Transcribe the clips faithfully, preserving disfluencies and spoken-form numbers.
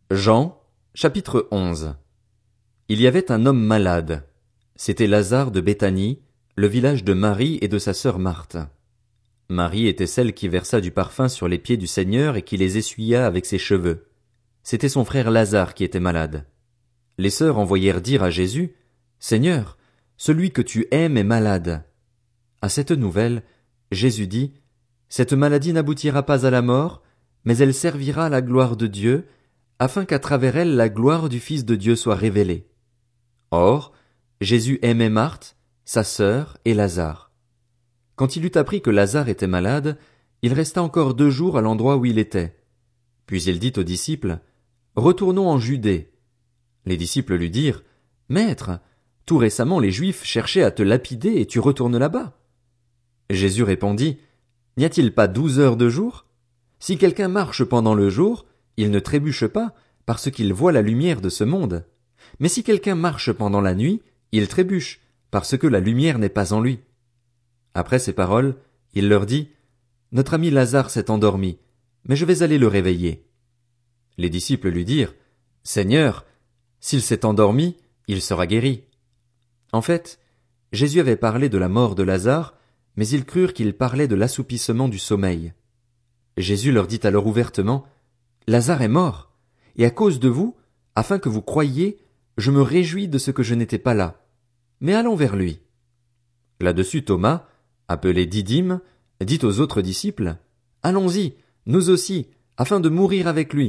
Jean, chapitre onze. Il y avait un homme malade. C'était Lazare de Béthanie, le village de Marie et de sa sœur Marthe. Marie était celle qui versa du parfum sur les pieds du Seigneur et qui les essuya avec ses cheveux. C'était son frère Lazare qui était malade. Les sœurs envoyèrent dire à Jésus, « Seigneur, celui que tu aimes est malade. » À cette nouvelle, Jésus dit, « Cette maladie n'aboutira pas à la mort, mais elle servira à la gloire de Dieu, afin qu'à travers elle la gloire du Fils de Dieu soit révélée. » Or, Jésus aimait Marthe, sa sœur et Lazare. Quand il eut appris que Lazare était malade, il resta encore deux jours à l'endroit où il était. Puis il dit aux disciples, « Retournons en Judée. » Les disciples lui dirent, « Maître, tout récemment les Juifs cherchaient à te lapider et tu retournes là-bas. » Jésus répondit, « N'y a-t-il pas douze heures de jour? Si quelqu'un marche pendant le jour, il ne trébuche pas, parce qu'il voit la lumière de ce monde. Mais si quelqu'un marche pendant la nuit, il trébuche, parce que la lumière n'est pas en lui. » Après ces paroles, il leur dit, « Notre ami Lazare s'est endormi, mais je vais aller le réveiller. » Les disciples lui dirent, « Seigneur, s'il s'est endormi, il sera guéri. » En fait, Jésus avait parlé de la mort de Lazare, mais ils crurent qu'il parlait de l'assoupissement du sommeil. Jésus leur dit alors ouvertement, « Lazare est mort, et à cause de vous, afin que vous croyiez, je me réjouis de ce que je n'étais pas là. Mais allons vers lui. » Là-dessus Thomas, appelé Didyme, dit aux autres disciples, « Allons-y, nous aussi, afin de mourir avec lui. »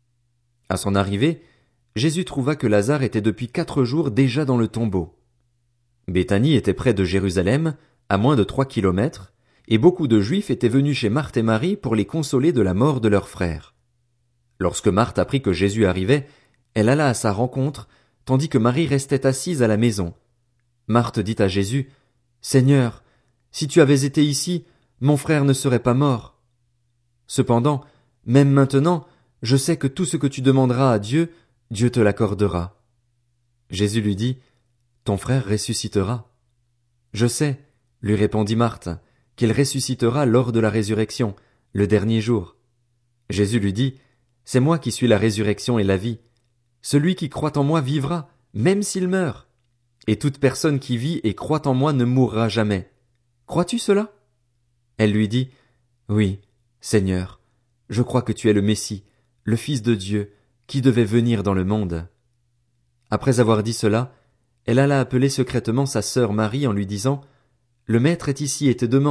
À son arrivée, Jésus trouva que Lazare était depuis quatre jours déjà dans le tombeau. Béthanie était près de Jérusalem, à moins de trois kilomètres, et beaucoup de Juifs étaient venus chez Marthe et Marie pour les consoler de la mort de leur frère. Lorsque Marthe apprit que Jésus arrivait, elle alla à sa rencontre, tandis que Marie restait assise à la maison. Marthe dit à Jésus, « Seigneur, si tu avais été ici, mon frère ne serait pas mort. Cependant, même maintenant, je sais que tout ce que tu demanderas à Dieu, Dieu te l'accordera. » Jésus lui dit, « Ton frère ressuscitera. » Je sais, lui répondit Marthe, qu'il ressuscitera lors de la résurrection, le dernier jour. Jésus lui dit, « C'est moi qui suis la résurrection et la vie. Celui qui croit en moi vivra, même s'il meurt. Et toute personne qui vit et croit en moi ne mourra jamais. Crois-tu cela? » Elle lui dit, « Oui, Seigneur, je crois que tu es le Messie, le Fils de Dieu, qui devait venir dans le monde. » Après avoir dit cela, elle alla appeler secrètement sa sœur Marie en lui disant, « Le Maître est ici et te demande. »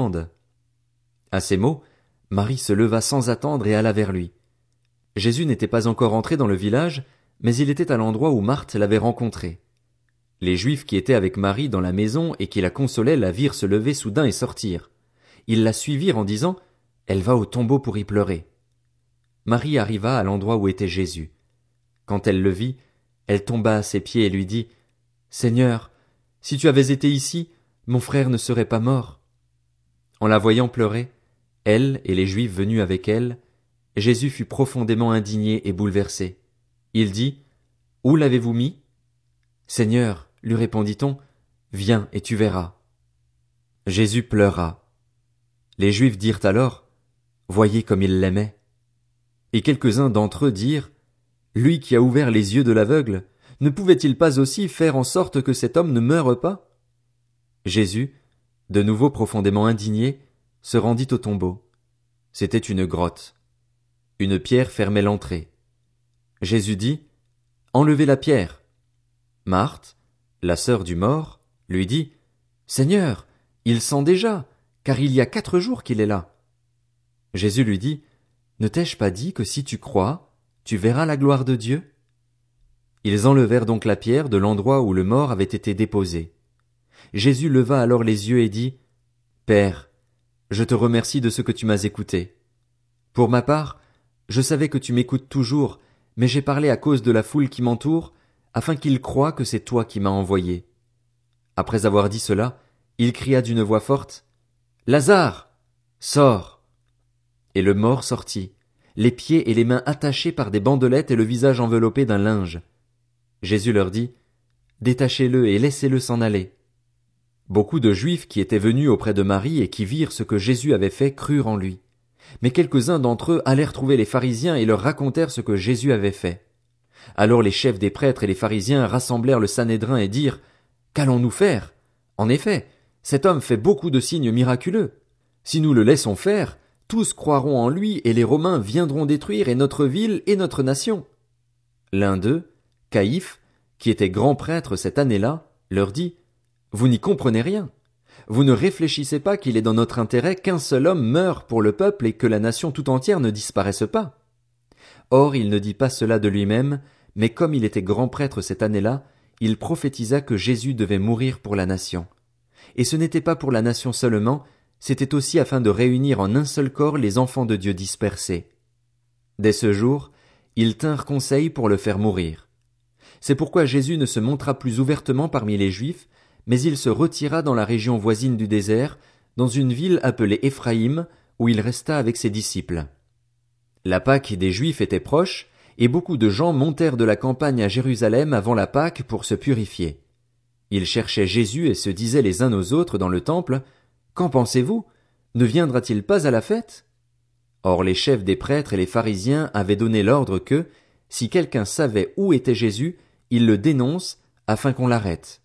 À ces mots, Marie se leva sans attendre et alla vers lui. Jésus n'était pas encore entré dans le village, mais il était à l'endroit où Marthe l'avait rencontré. Les Juifs qui étaient avec Marie dans la maison et qui la consolaient la virent se lever soudain et sortir. Ils la suivirent en disant, « Elle va au tombeau pour y pleurer. » Marie arriva à l'endroit où était Jésus. Quand elle le vit, elle tomba à ses pieds et lui dit, « Seigneur, si tu avais été ici, mon frère ne serait pas mort. » En la voyant pleurer, elle et les Juifs venus avec elle, Jésus fut profondément indigné et bouleversé. Il dit, « Où l'avez-vous mis? » « Seigneur, lui répondit-on, viens et tu verras. » Jésus pleura. Les Juifs dirent alors, « Voyez comme il l'aimait. » Et quelques-uns d'entre eux dirent, « Lui qui a ouvert les yeux de l'aveugle, ne pouvait-il pas aussi faire en sorte que cet homme ne meure pas? » Jésus, de nouveau profondément indigné, se rendit au tombeau. C'était une grotte. Une pierre fermait l'entrée. Jésus dit, « Enlevez la pierre. » Marthe, la sœur du mort, lui dit, « Seigneur, il sent déjà, car il y a quatre jours qu'il est là. » Jésus lui dit, « Ne t'ai-je pas dit que si tu crois, tu verras la gloire de Dieu? » Ils enlevèrent donc la pierre de l'endroit où le mort avait été déposé. Jésus leva alors les yeux et dit, « Père, je te remercie de ce que tu m'as écouté. Pour ma part, je savais que tu m'écoutes toujours, mais j'ai parlé à cause de la foule qui m'entoure, afin qu'ils croient que c'est toi qui m'as envoyé. » Après avoir dit cela, il cria d'une voix forte, « Lazare, sors !» Et le mort sortit, les pieds et les mains attachés par des bandelettes et le visage enveloppé d'un linge. Jésus leur dit, « Détachez-le et laissez-le s'en aller. » Beaucoup de Juifs qui étaient venus auprès de Marie et qui virent ce que Jésus avait fait crurent en lui. Mais quelques-uns d'entre eux allèrent trouver les pharisiens et leur racontèrent ce que Jésus avait fait. Alors les chefs des prêtres et les pharisiens rassemblèrent le Sanhédrin et dirent: Qu'allons-nous faire? En effet, cet homme fait beaucoup de signes miraculeux. Si nous le laissons faire, tous croiront en lui et les Romains viendront détruire et notre ville et notre nation. L'un d'eux, Caïphe, qui était grand prêtre cette année-là, leur dit: Vous n'y comprenez rien. Vous ne réfléchissez pas qu'il est dans notre intérêt qu'un seul homme meure pour le peuple et que la nation tout entière ne disparaisse pas. Or il ne dit pas cela de lui-même, mais comme il était grand prêtre cette année-là, il prophétisa que Jésus devait mourir pour la nation. Et ce n'était pas pour la nation seulement, c'était aussi afin de réunir en un seul corps les enfants de Dieu dispersés. Dès ce jour, ils tinrent conseil pour le faire mourir. C'est pourquoi Jésus ne se montra plus ouvertement parmi les Juifs, mais il se retira dans la région voisine du désert, dans une ville appelée Éphraïm, où il resta avec ses disciples. La Pâque des Juifs était proche, et beaucoup de gens montèrent de la campagne à Jérusalem avant la Pâque pour se purifier. Ils cherchaient Jésus et se disaient les uns aux autres dans le temple: Qu'en pensez-vous? Ne viendra-t-il pas à la fête? Or les chefs des prêtres et les pharisiens avaient donné l'ordre que, si quelqu'un savait où était Jésus, il le dénonce, afin qu'on l'arrête.